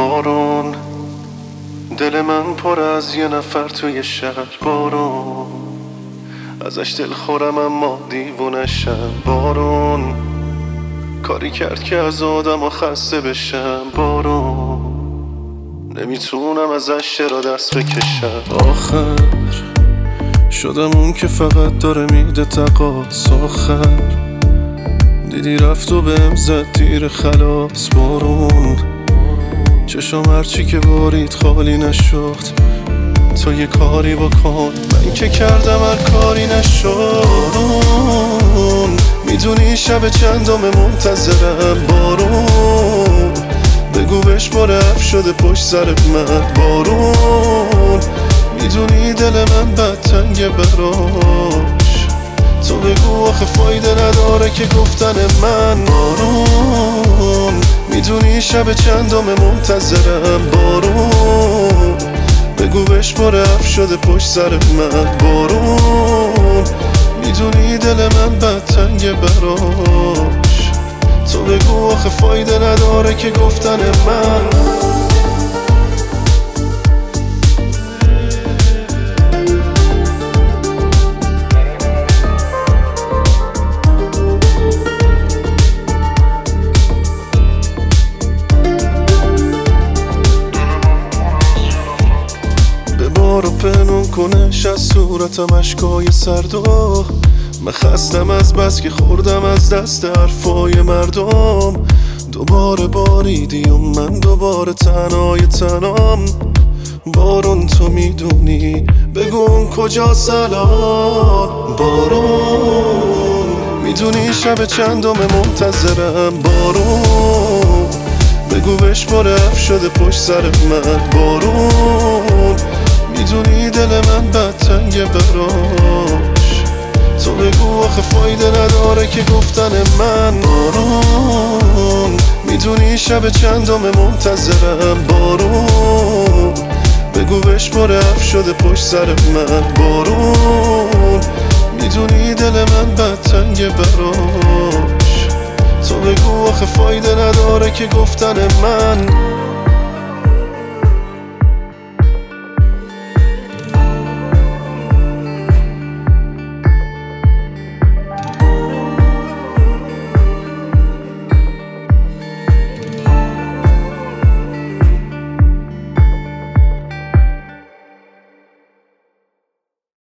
بارون، دل من پر از یه نفر توی شهر. بارون ازش دل خورم اما دیوونشم. بارون کاری کرد که از آدم خسته بشم. بارون نمیتونم ازش چرا دست بکشم. آخر شدم اون که فقط داره میده تقاص. آخر دیدی رفت و بهم زد تیر خلاص. بارون چشم هرچی که بارید خالی نشد. تو یه کاری بکن، من که کردم هر کاری نشد. بارون میدونی شب چندم منتظرم. بارون بگو بهش برف شده پشت سر من. بارون میدونی دل من بد تنگه براش. تو بگو آخه فایده نداره که گفتن من. بارون میدونی شب چندم منتظرم. بارون بگو بهش برف شده پشت سر من. بارون میدونی دل من بد تنگه براش. تو بگو آخه فایده نداره که گفتن من. بارو پنون کنش از صورتم اشکای سردو. من خستم از بس که خوردم از دست حرفای مردم. دوباره باریدی و من دوباره تنهای تنام. بارون تو میدونی بگو اون کجا سلام. بارون میدونی شب چندم منتظرم. بارون بگو بهش برف شده پشت سر من. بارون میدونی دل من بد تنگه براش. تو بگو آخه فایده نداره که گفتن من. بارون میدونی شب چندم منتظرم. بارون بگو بهش برف شده پشت سر من. بارون میدونی دل من بد تنگه براش. تو بگو آخه فایده نداره که گفتن من.